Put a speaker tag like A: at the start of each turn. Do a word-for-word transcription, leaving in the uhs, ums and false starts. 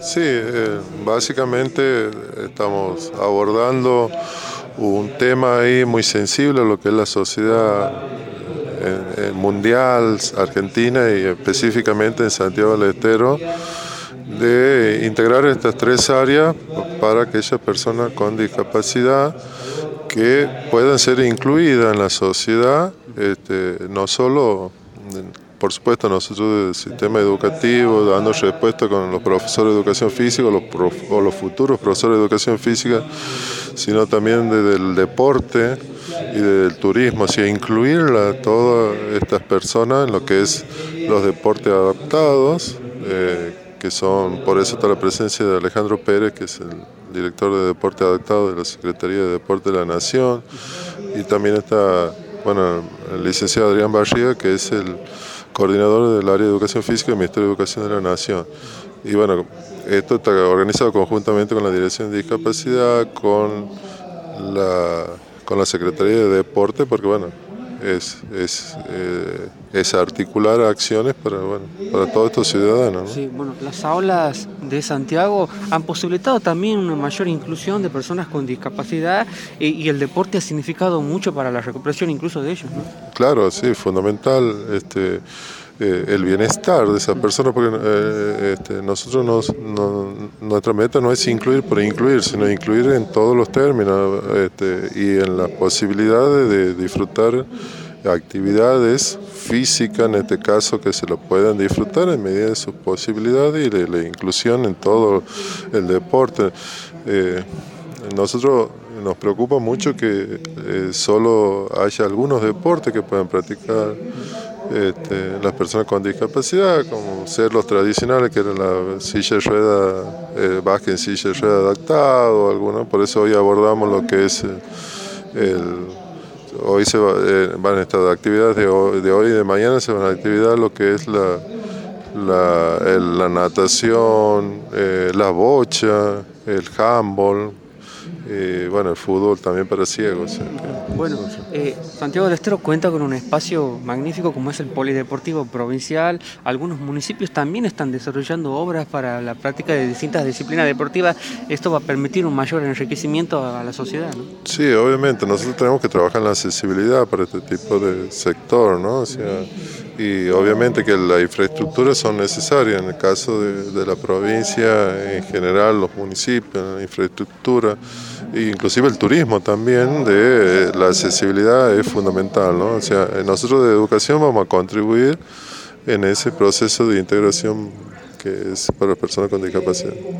A: Sí, eh, básicamente estamos abordando un tema ahí muy sensible, lo que es la sociedad eh, eh, mundial, argentina y específicamente en Santiago del Estero, de integrar estas tres áreas para aquellas personas con discapacidad que puedan ser incluidas en la sociedad, este, no solo, por supuesto, nosotros del sistema educativo, dando respuesta con los profesores de educación física los prof, o los futuros profesores de educación física, sino también desde el deporte y del turismo, o sea, incluir a todas estas personas en lo que es los deportes adaptados, eh, que son, por eso está la presencia de Alejandro Pérez, que es el director de Deporte Adaptado de la Secretaría de Deporte de la Nación, y también está, bueno, el licenciado Adrián Barriga, que es el coordinador del área de Educación Física del Ministerio de Educación de la Nación. Y bueno, esto está organizado conjuntamente con la Dirección de Discapacidad, con la, con la Secretaría de Deporte, porque bueno, es, es, eh, es articular acciones para, bueno, para todos estos ciudadanos, ¿no?
B: Sí, bueno, las aulas de Santiago han posibilitado también una mayor inclusión de personas con discapacidad y, y el deporte ha significado mucho para la recuperación incluso de ellos, ¿no?
A: Claro, sí, fundamental este, eh, el bienestar de esa persona, porque eh, este, nosotros nos, no, nuestra meta no es incluir por incluir, sino incluir en todos los términos este, y en las posibilidades de disfrutar actividades físicas, en este caso, que se lo puedan disfrutar en medida de sus posibilidades y de la inclusión en todo el deporte. Eh, nosotros nos preocupa mucho que eh, solo haya algunos deportes que puedan practicar este, las personas con discapacidad, como ser los tradicionales, que era la silla de rueda, eh, básquet en silla de rueda adaptado, algunos. Por eso hoy abordamos lo que es el, el hoy se va, eh, van a estar actividades de hoy, de hoy y de mañana se van a actividad lo que es la, la, el, la natación, eh, la bocha, el handball. Y bueno, el fútbol también para ciegos.
B: Bueno, eh, Santiago del Estero cuenta con un espacio magnífico como es el Polideportivo Provincial. Algunos municipios también están desarrollando obras para la práctica de distintas disciplinas deportivas. Esto va a permitir un mayor enriquecimiento a la sociedad, ¿no?
A: Sí, obviamente. Nosotros tenemos que trabajar en la accesibilidad para este tipo de sector, ¿no? O sea, y obviamente que las infraestructuras son necesarias en el caso de, de la provincia, en general los municipios, la infraestructura, e inclusive el turismo también, de la accesibilidad es fundamental, ¿no? O sea, nosotros de educación vamos a contribuir en ese proceso de integración que es para personas con discapacidad.